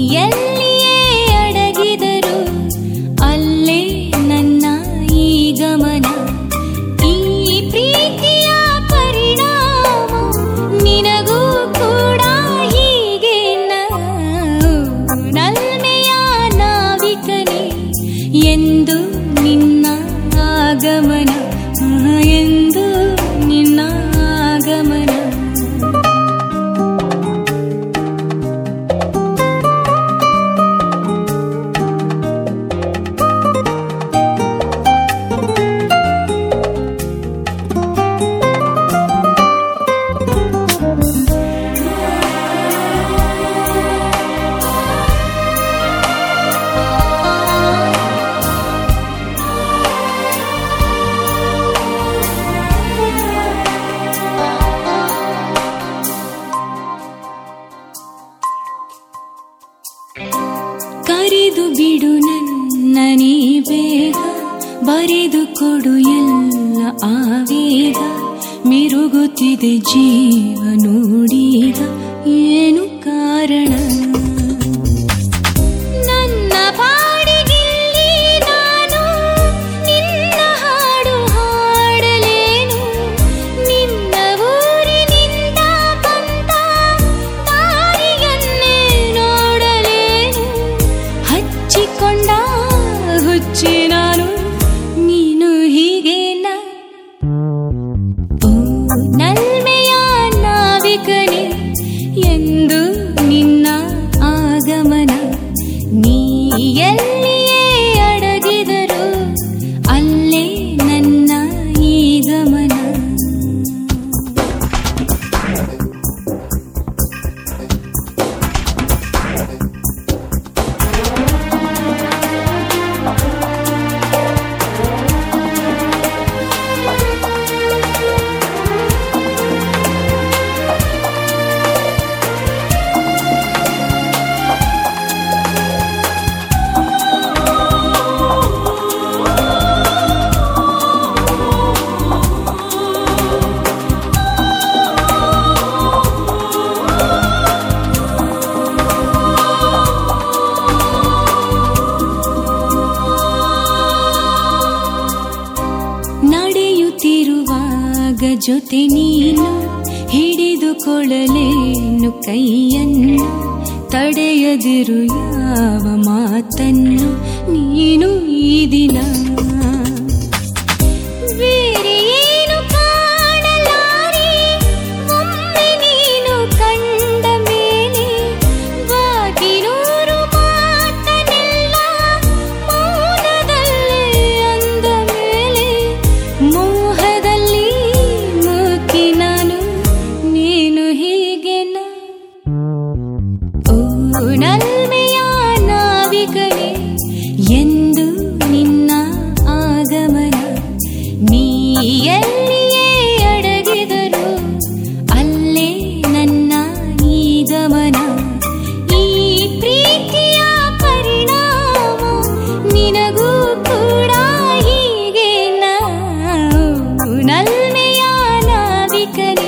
ಎಲ್ಲಿಯೇ ಅಡಗಿದರು ಅಲ್ಲೇ ನನ್ನ ಈ ಗಮನ. ಈ ಪ್ರೀತಿಯ ಪರಿಣಾಮ ನಿನಗೂ ಕೂಡ ಹೀಗೆ ನಲ್ಮೆಯ ನಾವಿಕನೇ ಎಂದು ನಿನ್ನ ಆಗಮನ, ಎಂದು ನಿನ್ನ ಆಗಮನ. ಕರೆದು ಬಿಡು ನನ್ನನೇ ಬೇಗ, ಬರೆದು ಕೊಡು ಎಲ್ಲ ಆವೇಗ. ಮಿರುಗುತ್ತಿದೆ ಜೀವ ನೋಡೀಗ, ಏನು ಕಾರಣ? ನನ್ನ ಪಾಡಿಗಿಲ್ಲಿ ನಾನು ನಿನ್ನ ಹಾಡು ಹಾಡಲೇನು? ನಿನ್ನ ಊರಿನಿಂದ ಬಂದ ದಾರಿಯನ್ನೇ ನೋಡಲೇನು? ಹಚ್ಚಿಕೊಂಡ ಹುಚ್ಚಿ ನಾನು, ನೀನು ಹೀಗೇನ? ಓ ನಲ್ಮೆಯ ನಾವಿಕನೇ ಎಂದು ನಿನ್ನ ಆಗಮನ. ನೀ ಎಲ್ಲಿಯೇ ಅಡಗಿದರು ಅಲ್ಲೇ ನನ್ನ ಈ ಗಮನ. ನಡೆಯುತ್ತಿರುವಾಗ ಜೊತೆ ನೀನು ಹಿಡಿದುಕೊಳ್ಳಲೇನು ಕೈಯನ್ನು? ತಡೆಯದಿರು ಯಾವ ಮಾತನ್ನು ನೀನು ಈ ದಿನ. ಬೇರೆ ಏನು ಕಾಣಲಾರೆ ಒಮ್ಮೆ ನೀನು ಕಂಡ ಮೇಲೆ. ಬಾಕಿ ನೂರು ಮಾತನೆಲ್ಲ ಮೌನದಲ್ಲೇ ಅಂದ ಮೇಲೆ. ಮೋಹದಲ್ಲಿ ಮುಕ್ಕಿ ನಾನು, ನೀನು ಹೀಗೆನ? ಓ ನಲ್ಮೆಯ ನಾವಿಕನೇ ಎಂದು ನಿನ್ನ ಆಗಮನ. ನೀ ಎಲ್ಲಿಯೇ ಅಡಗಿದರು ಅಲ್ಲೇ ನನ್ನ ಈ ಗಮನ. ಈ ಪ್ರೀತಿಯ ಪರಿಣಾಮ ನಿನಗೂ ಕೂಡ ಹೀಗೆ ನಲ್ಮೆಯ ನಾವಿಕನೇ